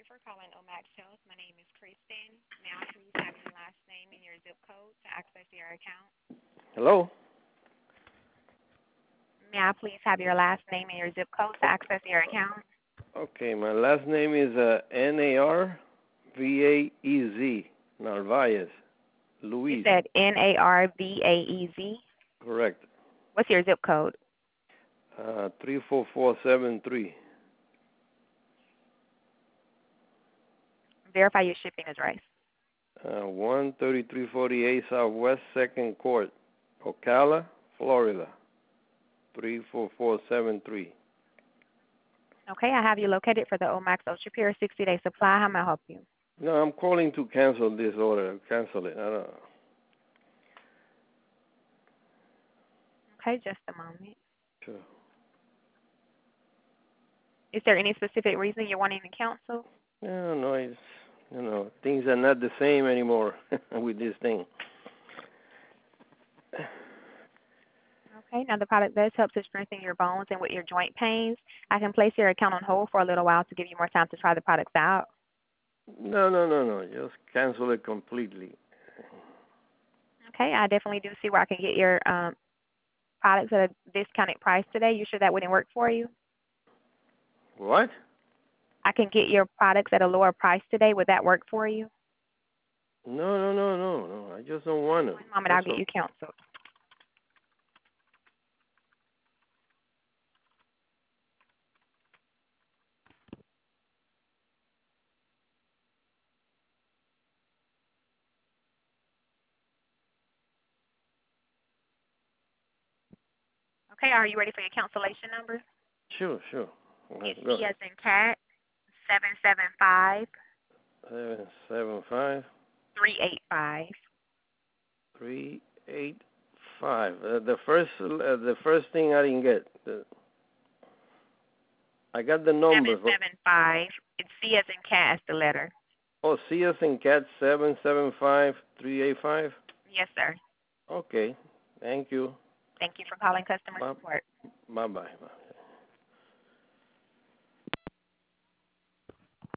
you for calling Omax Health. My name is Kristen. May I please have your last name and your zip code to access your account? Hello? May I please have your last name and your zip code to access your account? Okay, my last name is Narvaez, Narvaez, You Luis. said Narvaez. Correct. What's your zip code? 34473. Verify your shipping address. 13348 Southwest 2nd Court, Ocala, Florida. 34473. Okay, I have you located for the Omax Ultra Pure 60-day supply. How may I help you? No, I'm calling to cancel this order. Cancel it. I don't know. Okay, just a moment. Sure. Is there any specific reason you're wanting to cancel? No, it's, things are not the same anymore with this thing. Okay, now the product does help to strengthen your bones and with your joint pains. I can place your account on hold for a little while to give you more time to try the products out. No. Just cancel it completely. Okay, I definitely do see where I can get your products at a discounted price today. You sure that wouldn't work for you? What? I can get your products at a lower price today. Would that work for you? No. I just don't want them. One moment, I'll That's get all. you canceled. Okay, are you ready for your cancellation number? Sure. It's Go C ahead. as in cat, 775 775 385. 385. The first thing I didn't get. I got the number. 775. It's C as in cat as the letter. Oh, C as in cat 775 385. Yes, sir. Okay. Thank you. Thank you for calling customer Bye support. bye.